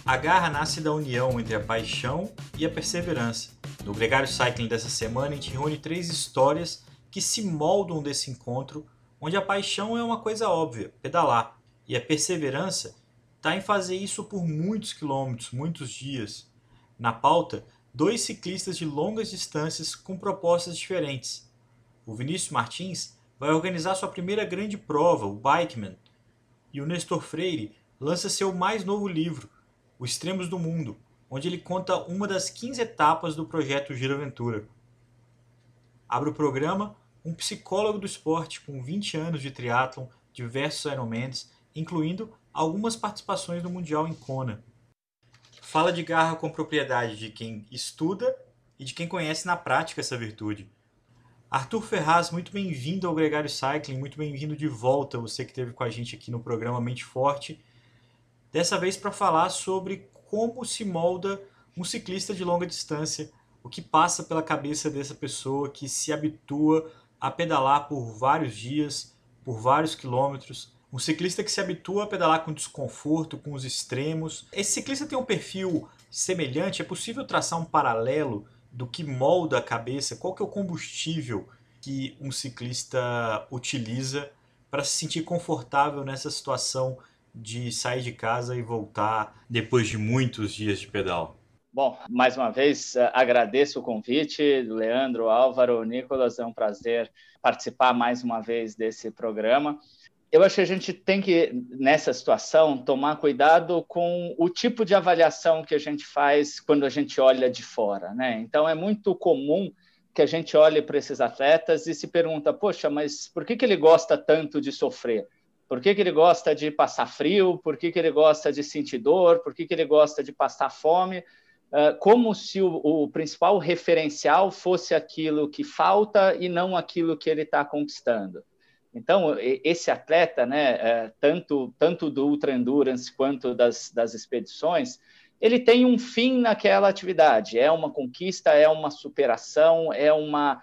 A garra nasce da união entre a paixão e a perseverança. No Gregário Cycling dessa semana, a gente reúne 3 histórias que se moldam desse encontro, onde a paixão é uma coisa óbvia, pedalar, e a perseverança está em fazer isso por muitos quilômetros, muitos dias. Na pauta, 2 ciclistas de longas distâncias com propostas diferentes. O Vinícius Martins vai organizar sua primeira grande prova, o Bikeman, e o Nestor Freire lança seu mais novo livro, O Extremos do Mundo, onde ele conta uma das 15 etapas do projeto Giro Aventura. Abre o programa um psicólogo do esporte com 20 anos de triatlon, diversos Ironmans, incluindo algumas participações no Mundial em Kona. Fala de garra com propriedade de quem estuda e de quem conhece na prática essa virtude. Arthur Ferraz, muito bem-vindo ao Gregário Cycling, muito bem-vindo de volta, você que esteve com a gente aqui no programa Mente Forte. Dessa vez para falar sobre como se molda um ciclista de longa distância, o que passa pela cabeça dessa pessoa que se habitua a pedalar por vários dias, por vários quilômetros. Um ciclista que se habitua a pedalar com desconforto, com os extremos. Esse ciclista tem um perfil semelhante? É possível traçar um paralelo do que molda a cabeça? Qual que é o combustível que um ciclista utiliza para se sentir confortável nessa situação de sair de casa e voltar depois de muitos dias de pedal? Bom, mais uma vez agradeço o convite, Leandro, Álvaro, Nicolas, é um prazer participar mais uma vez desse programa. Eu acho que a gente tem que, nessa situação, tomar cuidado com o tipo de avaliação que a gente faz quando a gente olha de fora, né? Então, é muito comum que a gente olhe para esses atletas e se pergunta, poxa, mas por que ele gosta tanto de sofrer? Por que ele gosta de passar frio? Por que ele gosta de sentir dor? Por que ele gosta de passar fome? Como se o principal referencial fosse aquilo que falta e não aquilo que ele está conquistando. Então, esse atleta, né, tanto do Ultra Endurance quanto das expedições, ele tem um fim naquela atividade. É uma conquista, é uma superação, é uma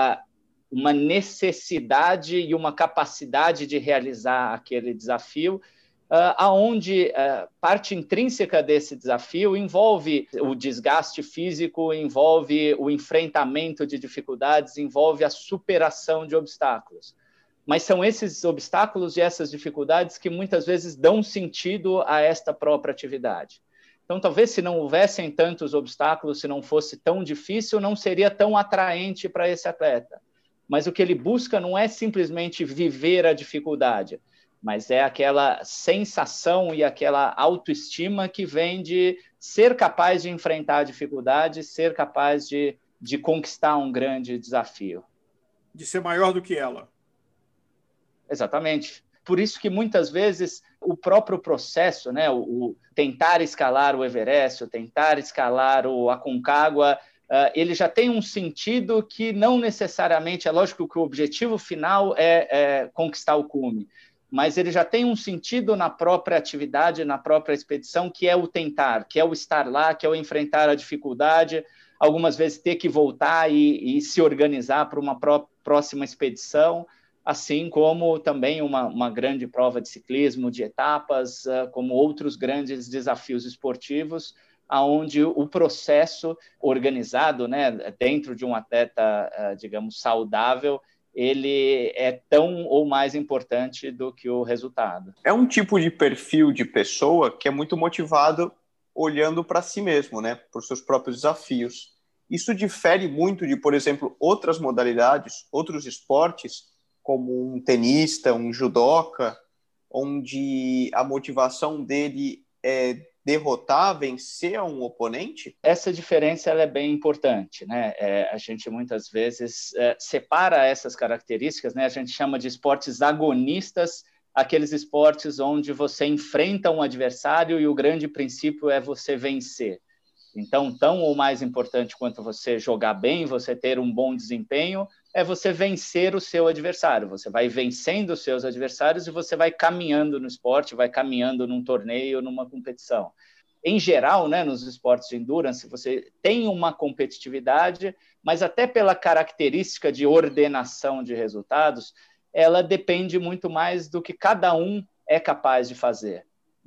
necessidade e uma capacidade de realizar aquele desafio, aonde parte intrínseca desse desafio envolve o desgaste físico, envolve o enfrentamento de dificuldades, envolve a superação de obstáculos. Mas são esses obstáculos e essas dificuldades que muitas vezes dão sentido a esta própria atividade. Então, talvez se não houvessem tantos obstáculos, se não fosse tão difícil, não seria tão atraente para esse atleta. Mas o que ele busca não é simplesmente viver a dificuldade, mas é aquela sensação e aquela autoestima que vem de ser capaz de enfrentar a dificuldade, ser capaz de conquistar um grande desafio. De ser maior do que ela. Exatamente. Por isso que muitas vezes o próprio processo, né, o tentar escalar o Everest, o tentar escalar o Aconcagua, ele já tem um sentido que não necessariamente, é lógico que o objetivo final é conquistar o cume, mas ele já tem um sentido na própria atividade, na própria expedição, que é o tentar, que é o estar lá, que é o enfrentar a dificuldade, algumas vezes ter que voltar e se organizar para uma próxima expedição, assim como também uma grande prova de ciclismo, de etapas, como outros grandes desafios esportivos, onde o processo organizado, né, dentro de um atleta, digamos, saudável, ele é tão ou mais importante do que o resultado. É um tipo de perfil de pessoa que é muito motivado olhando para si mesmo, né, por seus próprios desafios. Isso difere muito de, por exemplo, outras modalidades, outros esportes, como um tenista, um judoca, onde a motivação dele é derrotar, vencer um oponente? Essa diferença ela é bem importante, né? A gente muitas vezes separa essas características, né? A gente chama de esportes agonistas, aqueles esportes onde você enfrenta um adversário e o grande princípio é você vencer. Então, tão ou mais importante quanto você jogar bem, você ter um bom desempenho, é você vencer o seu adversário. Você vai vencendo os seus adversários e você vai caminhando no esporte, vai caminhando num torneio, numa competição. Em geral, né, nos esportes de endurance, você tem uma competitividade, mas até pela característica de ordenação de resultados, ela depende muito mais do que cada um é capaz de fazer.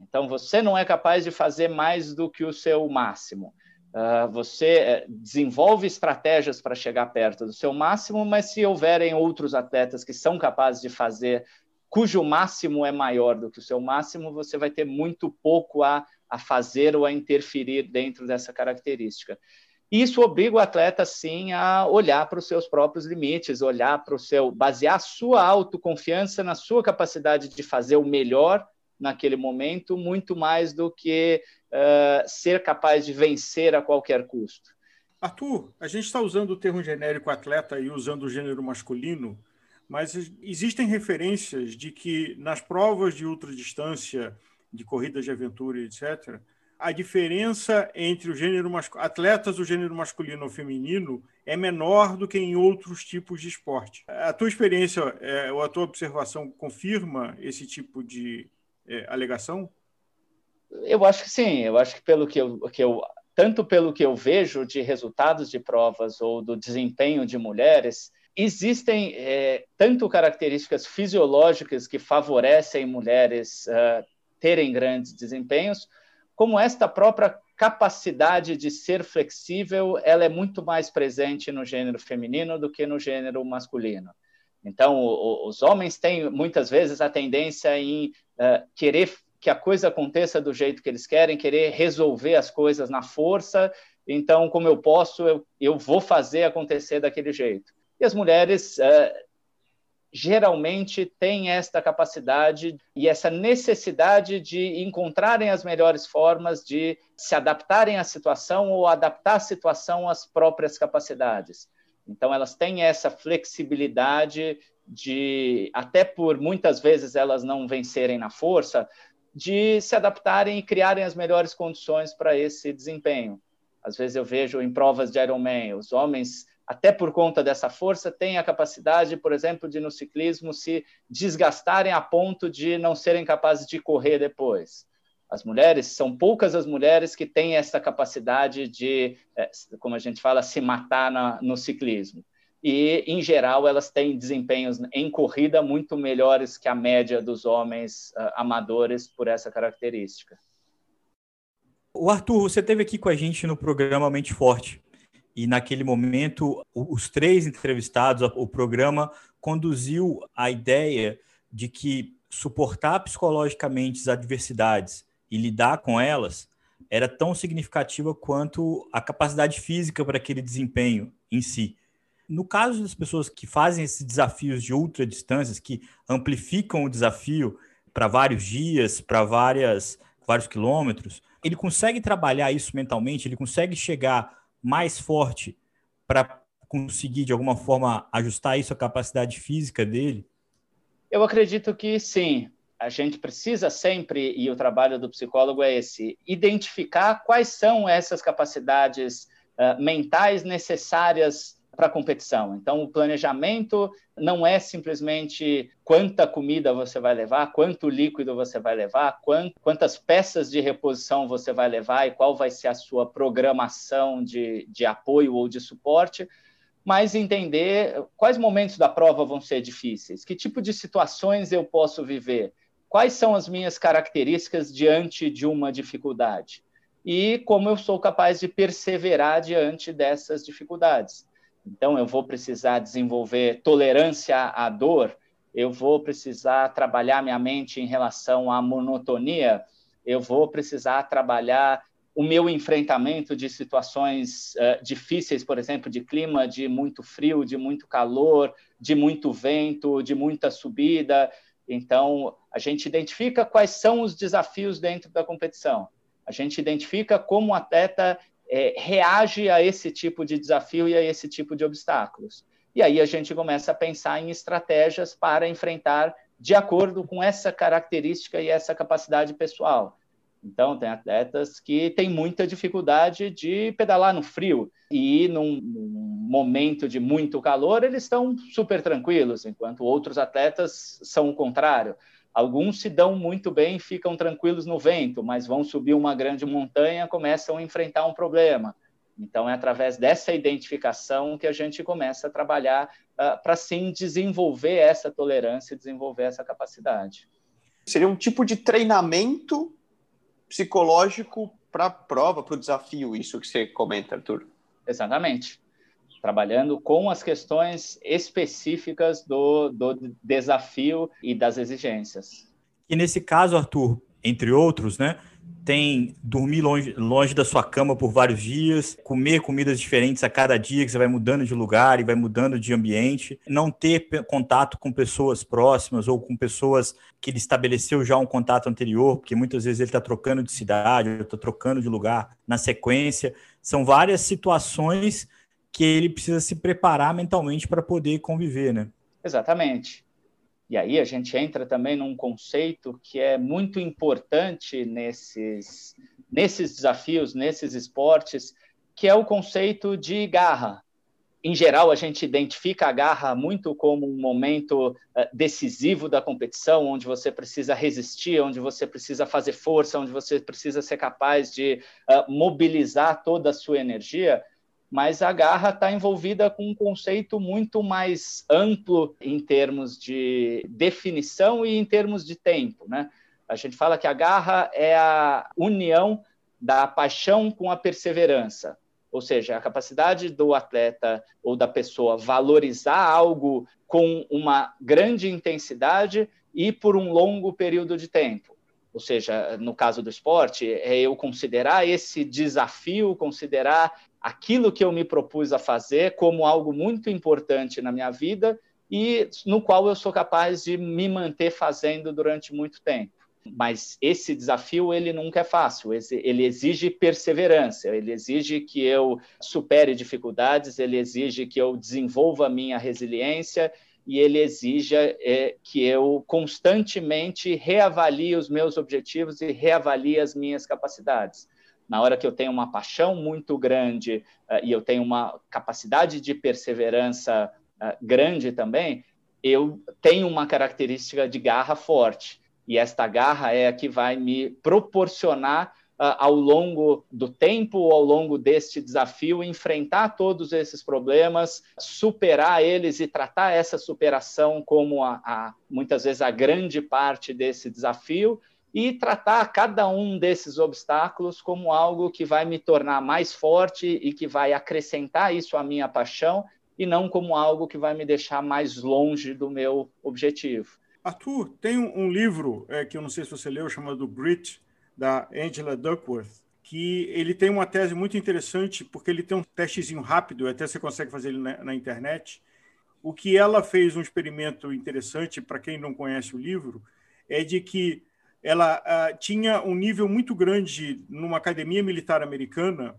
Então, você não é capaz de fazer mais do que o seu máximo. Você desenvolve estratégias para chegar perto do seu máximo, mas se houverem outros atletas que são capazes de fazer, cujo máximo é maior do que o seu máximo, você vai ter muito pouco a fazer ou a interferir dentro dessa característica. Isso obriga o atleta, sim, a olhar para os seus próprios limites, basear a sua autoconfiança na sua capacidade de fazer o melhor naquele momento, muito mais do que ser capaz de vencer a qualquer custo. Arthur, a gente está usando o termo genérico atleta e usando o gênero masculino, mas existem referências de que nas provas de ultradistância, de corridas de aventura, etc., a diferença entre o gênero atletas do gênero masculino ou feminino é menor do que em outros tipos de esporte. A tua experiência ou a tua observação confirma esse tipo de alegação? Eu acho que sim. Eu acho que tanto pelo que eu vejo de resultados de provas ou do desempenho de mulheres, existem tanto características fisiológicas que favorecem mulheres terem grandes desempenhos, como esta própria capacidade de ser flexível, ela é muito mais presente no gênero feminino do que no gênero masculino. Então, os homens têm, muitas vezes, a tendência em querer que a coisa aconteça do jeito que eles querem, querer resolver as coisas na força. Então, como eu posso, eu vou fazer acontecer daquele jeito. E as mulheres geralmente têm esta capacidade e essa necessidade de encontrarem as melhores formas de se adaptarem à situação ou adaptar a situação às próprias capacidades. Então, elas têm essa flexibilidade de, até por muitas vezes elas não vencerem na força, de se adaptarem e criarem as melhores condições para esse desempenho. Às vezes eu vejo em provas de Ironman, os homens, até por conta dessa força, têm a capacidade, por exemplo, de no ciclismo se desgastarem a ponto de não serem capazes de correr depois. As mulheres, são poucas as mulheres que têm essa capacidade de, como a gente fala, se matar no ciclismo. E, em geral, elas têm desempenhos em corrida muito melhores que a média dos homens amadores por essa característica. O Arthur, você esteve aqui com a gente no programa Mente Forte. E, naquele momento, os 3 entrevistados, o programa conduziu a ideia de que suportar psicologicamente as adversidades e lidar com elas era tão significativa quanto a capacidade física para aquele desempenho em si. No caso das pessoas que fazem esses desafios de ultradistâncias, que amplificam o desafio para vários dias, para vários quilômetros, ele consegue trabalhar isso mentalmente, ele consegue chegar mais forte para conseguir, de alguma forma, ajustar isso à capacidade física dele? Eu acredito que sim. A gente precisa sempre, e o trabalho do psicólogo é esse, identificar quais são essas capacidades mentais necessárias para a competição. Então, o planejamento não é simplesmente quanta comida você vai levar, quanto líquido você vai levar, quantas peças de reposição você vai levar e qual vai ser a sua programação de apoio ou de suporte, mas entender quais momentos da prova vão ser difíceis, que tipo de situações eu posso viver, quais são as minhas características diante de uma dificuldade e como eu sou capaz de perseverar diante dessas dificuldades. Então, eu vou precisar desenvolver tolerância à dor, eu vou precisar trabalhar minha mente em relação à monotonia, eu vou precisar trabalhar o meu enfrentamento de situações difíceis, por exemplo, de clima de muito frio, de muito calor, de muito vento, de muita subida. Então, a gente identifica quais são os desafios dentro da competição. A gente identifica como o atleta reage a esse tipo de desafio e a esse tipo de obstáculos. E aí a gente começa a pensar em estratégias para enfrentar de acordo com essa característica e essa capacidade pessoal. Então, tem atletas que têm muita dificuldade de pedalar no frio e num momento de muito calor eles estão super tranquilos, enquanto outros atletas são o contrário. Alguns se dão muito bem, ficam tranquilos no vento, mas vão subir uma grande montanha, começam a enfrentar um problema. Então, é através dessa identificação que a gente começa a trabalhar para, sim, desenvolver essa tolerância, desenvolver essa capacidade. Seria um tipo de treinamento psicológico para a prova, para o desafio, isso que você comenta, Arthur. Exatamente. Trabalhando com as questões específicas do desafio e das exigências. E nesse caso, Arthur, entre outros, né, tem dormir longe da sua cama por vários dias, comer comidas diferentes a cada dia, que você vai mudando de lugar e vai mudando de ambiente, não ter contato com pessoas próximas ou com pessoas que ele estabeleceu já um contato anterior, porque muitas vezes ele está trocando de cidade, está trocando de lugar na sequência. São várias situações que ele precisa se preparar mentalmente para poder conviver, né? Exatamente. E aí a gente entra também num conceito que é muito importante nesses desafios, nesses esportes, que é o conceito de garra. Em geral, a gente identifica a garra muito como um momento decisivo da competição, onde você precisa resistir, onde você precisa fazer força, onde você precisa ser capaz de mobilizar toda a sua energia. Mas a garra está envolvida com um conceito muito mais amplo em termos de definição e em termos de tempo, né? A gente fala que a garra é a união da paixão com a perseverança, ou seja, a capacidade do atleta ou da pessoa valorizar algo com uma grande intensidade e por um longo período de tempo. Ou seja, no caso do esporte, é eu considerar esse desafio, considerar aquilo que eu me propus a fazer como algo muito importante na minha vida e no qual eu sou capaz de me manter fazendo durante muito tempo. Mas esse desafio, ele nunca é fácil, ele exige perseverança, ele exige que eu supere dificuldades, ele exige que eu desenvolva a minha resiliência e ele exige que eu constantemente reavalie os meus objetivos e reavalie as minhas capacidades. Na hora que eu tenho uma paixão muito grande e eu tenho uma capacidade de perseverança grande também, eu tenho uma característica de garra forte. E esta garra é a que vai me proporcionar, ao longo do tempo, ou ao longo deste desafio, enfrentar todos esses problemas, superar eles e tratar essa superação como muitas vezes a grande parte desse desafio, e tratar cada um desses obstáculos como algo que vai me tornar mais forte e que vai acrescentar isso à minha paixão, e não como algo que vai me deixar mais longe do meu objetivo. Arthur, tem um livro que eu não sei se você leu, chamado Grit, da Angela Duckworth, que ele tem uma tese muito interessante, porque ele tem um testezinho rápido, até você consegue fazer ele na internet. O que ela fez, um experimento interessante, para quem não conhece o livro, é de que ela tinha um nível muito grande numa academia militar americana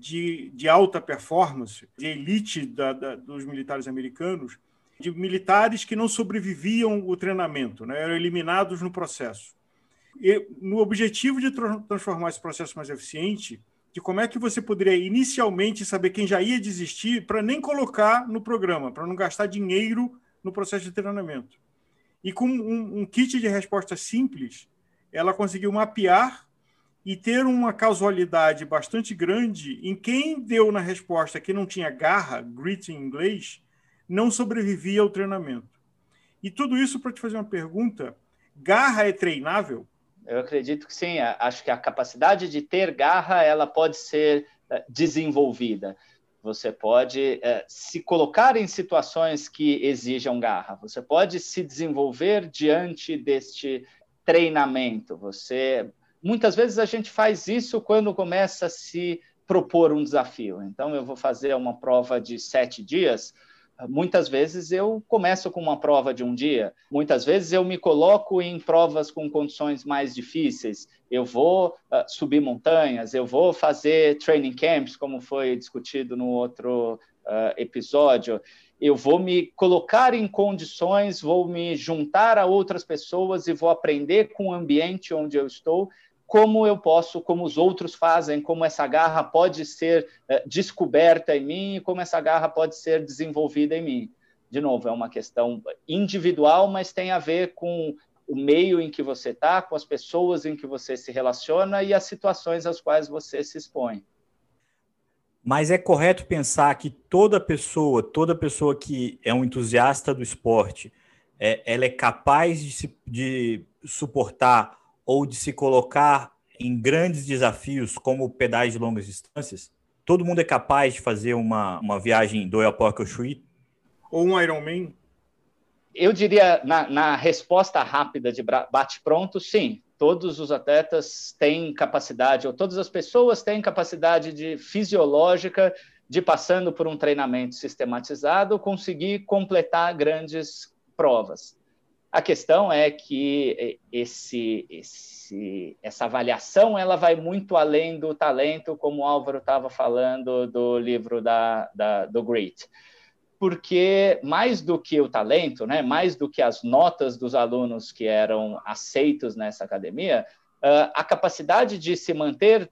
de alta performance, de elite dos militares americanos, de militares que não sobreviviam ao treinamento, né? Eram eliminados no processo. E, no objetivo de transformar esse processo mais eficiente, de como é que você poderia inicialmente saber quem já ia desistir para nem colocar no programa, para não gastar dinheiro no processo de treinamento. E com um kit de resposta simples, ela conseguiu mapear e ter uma causalidade bastante grande em quem deu na resposta que não tinha garra, grit em inglês, não sobrevivia ao treinamento. E tudo isso para te fazer uma pergunta: garra é treinável? Eu acredito que sim. Acho que a capacidade de ter garra, ela pode ser desenvolvida. Você pode se colocar em situações que exijam garra. Você pode se desenvolver diante deste treinamento. Muitas vezes a gente faz isso quando começa a se propor um desafio. Então, eu vou fazer uma prova de 7 dias. Muitas vezes eu começo com uma prova de um dia. Muitas vezes eu me coloco em provas com condições mais difíceis. Eu vou subir montanhas, eu vou fazer training camps, como foi discutido no outro episódio. Eu vou me colocar em condições, vou me juntar a outras pessoas e vou aprender com o ambiente onde eu estou, como eu posso, como os outros fazem, como essa garra pode ser descoberta em mim e como essa garra pode ser desenvolvida em mim. De novo, é uma questão individual, mas tem a ver com o meio em que você está, com as pessoas em que você se relaciona e as situações às quais você se expõe. Mas é correto pensar que toda pessoa que é um entusiasta do esporte, ela é capaz de suportar ou de se colocar em grandes desafios como pedais de longas distâncias, todo mundo é capaz de fazer uma viagem do Oiapoque ao Chuí? Ou um Ironman? Eu diria, na resposta rápida de bate-pronto, sim. Todos os atletas têm capacidade, ou todas as pessoas têm capacidade fisiológica de, passando por um treinamento sistematizado, conseguir completar grandes provas. A questão é que essa avaliação ela vai muito além do talento, como o Álvaro estava falando do livro do GRIT. Porque mais do que o talento, né, mais do que as notas dos alunos que eram aceitos nessa academia, a capacidade de se manter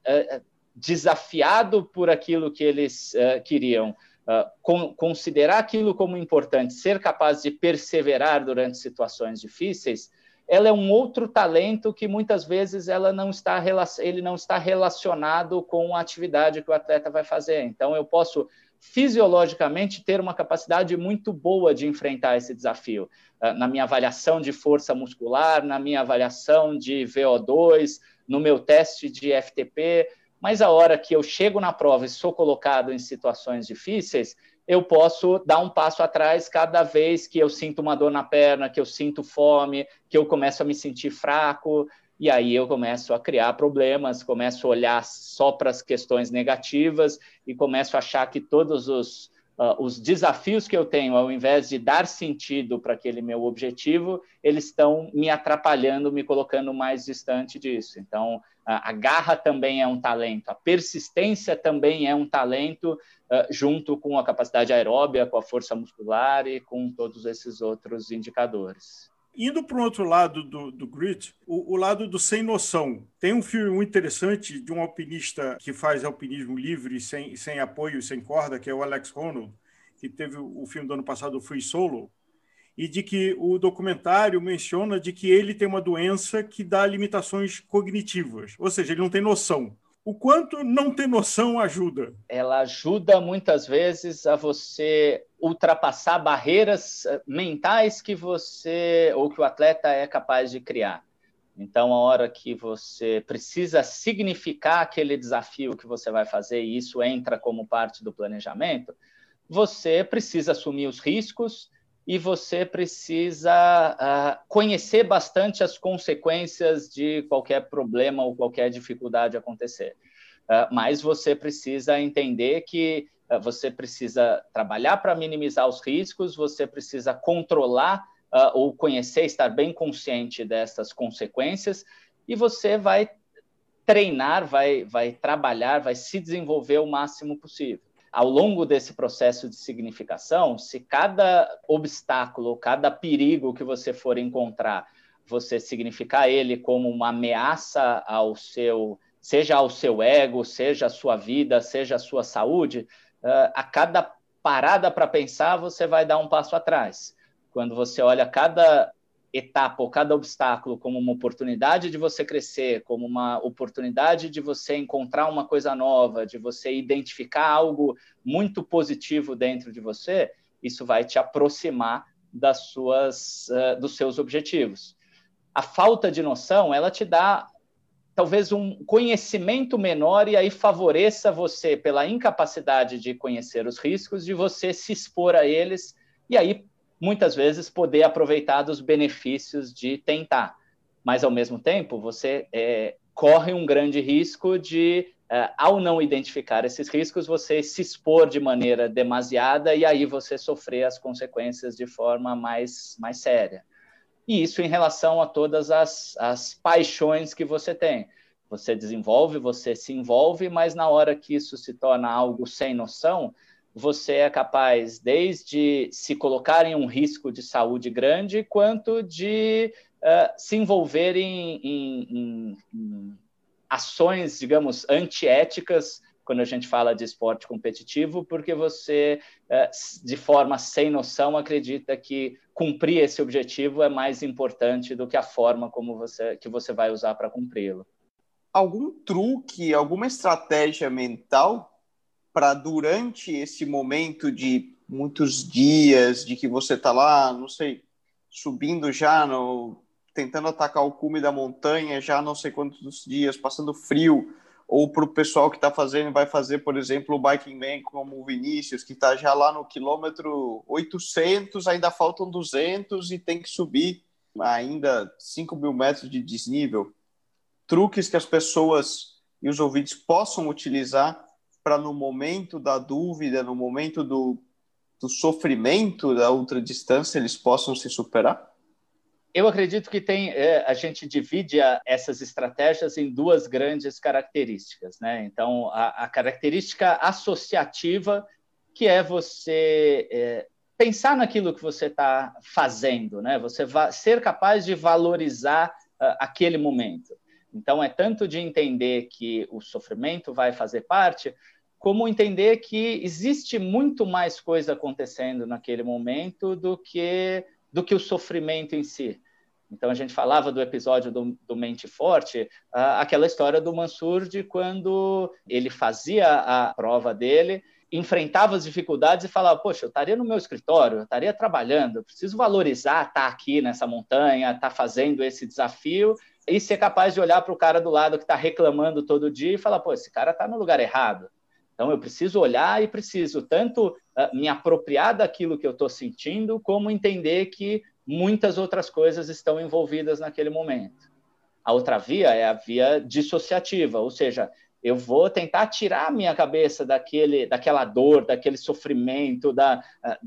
desafiado por aquilo que eles queriam, considerar aquilo como importante, ser capaz de perseverar durante situações difíceis, ela é um outro talento que muitas vezes ele não está relacionado com a atividade que o atleta vai fazer. Então, eu posso fisiologicamente ter uma capacidade muito boa de enfrentar esse desafio. Na minha avaliação de força muscular, na minha avaliação de VO2, no meu teste de FTP, mas a hora que eu chego na prova e sou colocado em situações difíceis, eu posso dar um passo atrás cada vez que eu sinto uma dor na perna, que eu sinto fome, que eu começo a me sentir fraco, e aí eu começo a criar problemas, começo a olhar só para as questões negativas e começo a achar que todos os desafios que eu tenho, ao invés de dar sentido para aquele meu objetivo, eles estão me atrapalhando, me colocando mais distante disso. Então, a garra também é um talento, a persistência também é um talento, junto com a capacidade aeróbica, com a força muscular e com todos esses outros indicadores. Indo para o outro lado do GRIT, o lado do sem noção. Tem um filme muito interessante de um alpinista que faz alpinismo livre, sem apoio, sem corda, que é o Alex Honnold, que teve o filme do ano passado, o Free Solo, e de que o documentário menciona de que ele tem uma doença que dá limitações cognitivas, ou seja, ele não tem noção. O quanto não ter noção ajuda? Ela ajuda muitas vezes a você ultrapassar barreiras mentais que você ou que o atleta é capaz de criar. Então, a hora que você precisa significar aquele desafio que você vai fazer, e isso entra como parte do planejamento, você precisa assumir os riscos e você precisa conhecer bastante as consequências de qualquer problema ou qualquer dificuldade acontecer. Mas você precisa entender que você precisa trabalhar para minimizar os riscos, você precisa controlar ou conhecer, estar bem consciente dessas consequências, e você vai treinar, vai trabalhar, vai se desenvolver o máximo possível. Ao longo desse processo de significação, se cada obstáculo, cada perigo que você for encontrar, você significar ele como uma ameaça seja ao seu ego, seja à sua vida, seja à sua saúde, a cada parada para pensar, você vai dar um passo atrás. Quando você olha cada etapa ou cada obstáculo como uma oportunidade de você crescer, como uma oportunidade de você encontrar uma coisa nova, de você identificar algo muito positivo dentro de você, isso vai te aproximar dos seus objetivos. A falta de noção, ela te dá talvez um conhecimento menor e aí favoreça você, pela incapacidade de conhecer os riscos, de você se expor a eles e aí muitas vezes poder aproveitar dos benefícios de tentar. Mas, ao mesmo tempo, você corre um grande risco de, ao não identificar esses riscos, você se expor de maneira demasiada e aí você sofrer as consequências de forma mais séria. E isso em relação a todas as paixões que você tem. Você desenvolve, você se envolve, mas na hora que isso se torna algo sem noção, você é capaz desde se colocar em um risco de saúde grande, quanto de se envolver em ações, digamos, antiéticas, quando a gente fala de esporte competitivo, porque você, de forma sem noção, acredita que cumprir esse objetivo é mais importante do que a forma que você vai usar para cumpri-lo. Algum truque, alguma estratégia mental para durante esse momento de muitos dias, de que você está lá, não sei, subindo já tentando atacar o cume da montanha já há não sei quantos dias, passando frio, ou para o pessoal que está fazendo, vai fazer, por exemplo, o Biking Man como o Vinícius, que está já lá no quilômetro 800, ainda faltam 200 e tem que subir ainda 5.000 metros de desnível. Truques que as pessoas e os ouvintes possam utilizar para, no momento da dúvida, no momento do sofrimento da ultradistância, eles possam se superar? Eu acredito que a gente divide essas estratégias em duas grandes características, né? Então, a característica associativa, que é você pensar naquilo que você está fazendo, né? Você ser capaz de valorizar aquele momento. Então, é tanto de entender que o sofrimento vai fazer parte, como entender que existe muito mais coisa acontecendo naquele momento do que o sofrimento em si. Então, a gente falava do episódio do Mente Forte, aquela história do Mansur de quando ele fazia a prova dele, enfrentava as dificuldades e falava, poxa, eu estaria no meu escritório, eu estaria trabalhando, eu preciso valorizar estar aqui nessa montanha, estar fazendo esse desafio e ser capaz de olhar para o cara do lado que está reclamando todo dia e falar, pô, esse cara está no lugar errado. Então, eu preciso olhar e preciso tanto me apropriar daquilo que eu estou sentindo, como entender que muitas outras coisas estão envolvidas naquele momento. A outra via é a via dissociativa, ou seja, eu vou tentar tirar a minha cabeça daquela dor, daquele sofrimento, da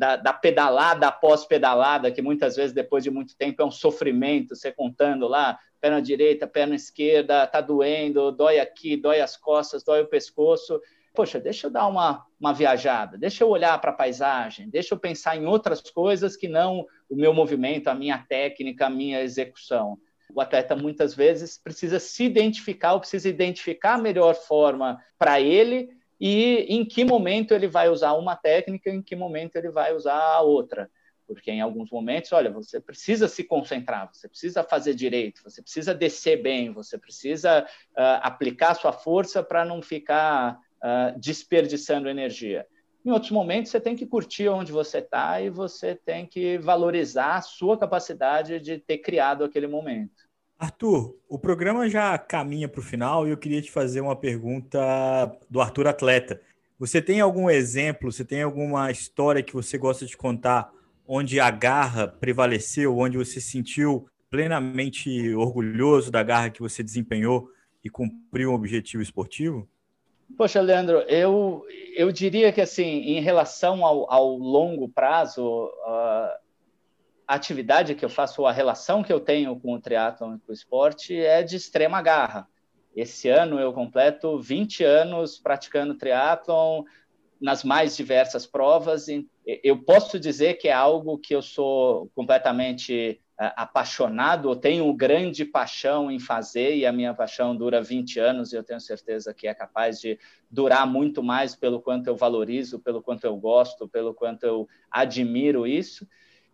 pedalada após pedalada, que muitas vezes, depois de muito tempo, é um sofrimento, você contando lá, perna direita, perna esquerda, está doendo, dói aqui, dói as costas, dói o pescoço. Poxa, deixa eu dar uma viajada, deixa eu olhar para a paisagem, deixa eu pensar em outras coisas que não o meu movimento, a minha técnica, a minha execução. O atleta, muitas vezes, precisa se identificar, ou precisa identificar a melhor forma para ele e em que momento ele vai usar uma técnica, em que momento ele vai usar a outra. Porque em alguns momentos, olha, você precisa se concentrar, você precisa fazer direito, você precisa descer bem, você precisa aplicar sua força para não ficar desperdiçando energia. Em outros momentos, você tem que curtir onde você está e você tem que valorizar a sua capacidade de ter criado aquele momento. Arthur, o programa já caminha para o final e eu queria te fazer uma pergunta do Arthur Atleta. Você tem algum exemplo, você tem alguma história que você gosta de contar onde a garra prevaleceu, onde você se sentiu plenamente orgulhoso da garra que você desempenhou e cumpriu um objetivo esportivo? Poxa, Leandro, eu diria que, assim, em relação ao longo prazo, a atividade que eu faço, a relação que eu tenho com o triatlon e com o esporte é de extrema garra. Esse ano eu completo 20 anos praticando triatlon nas mais diversas provas. Eu posso dizer que é algo que eu sou completamente apaixonado, eu tenho grande paixão em fazer, e a minha paixão dura 20 anos, e eu tenho certeza que é capaz de durar muito mais pelo quanto eu valorizo, pelo quanto eu gosto, pelo quanto eu admiro isso,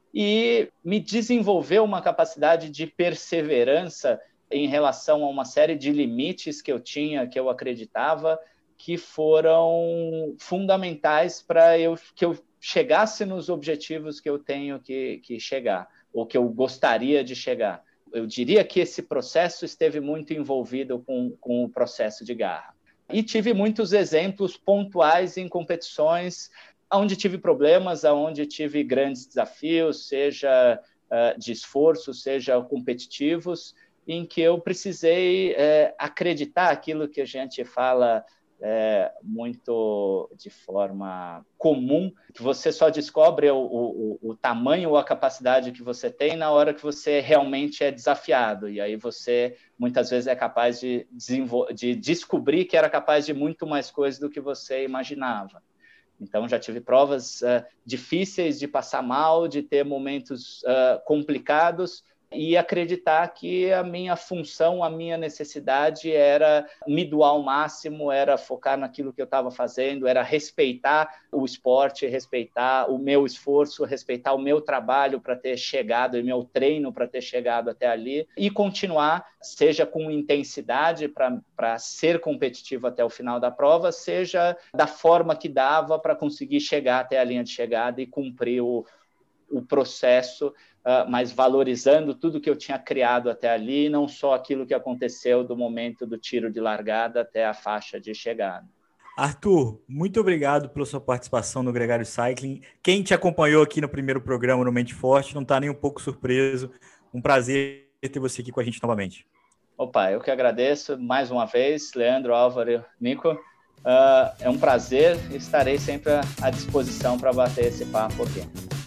e me desenvolveu uma capacidade de perseverança em relação a uma série de limites que eu tinha, que eu acreditava, que foram fundamentais para que eu chegasse nos objetivos que eu tenho que chegar, ou que eu gostaria de chegar. Eu diria que esse processo esteve muito envolvido com o processo de garra. E tive muitos exemplos pontuais em competições onde tive problemas, onde tive grandes desafios, seja de esforço, seja competitivos, em que eu precisei acreditar aquilo que a gente fala muito de forma comum, que você só descobre o tamanho ou a capacidade que você tem na hora que você realmente é desafiado, e aí você muitas vezes é capaz de descobrir que era capaz de muito mais coisas do que você imaginava. Então, já tive provas difíceis de passar mal, de ter momentos complicados, e acreditar que a minha função, a minha necessidade era me doar ao máximo, era focar naquilo que eu estava fazendo, era respeitar o esporte, respeitar o meu esforço, respeitar o meu trabalho para ter chegado, e meu treino para ter chegado até ali, e continuar, seja com intensidade para ser competitivo até o final da prova, seja da forma que dava para conseguir chegar até a linha de chegada e cumprir o processo, mas valorizando tudo que eu tinha criado até ali, não só aquilo que aconteceu do momento do tiro de largada até a faixa de chegada. Arthur, muito obrigado pela sua participação no Gregário Cycling. Quem te acompanhou aqui no primeiro programa no Mente Forte não está nem um pouco surpreso. Um prazer ter você aqui com a gente novamente. Opa, eu que agradeço mais uma vez, Leandro, Álvaro e Nico. É um prazer, estarei sempre à disposição para bater esse papo aqui.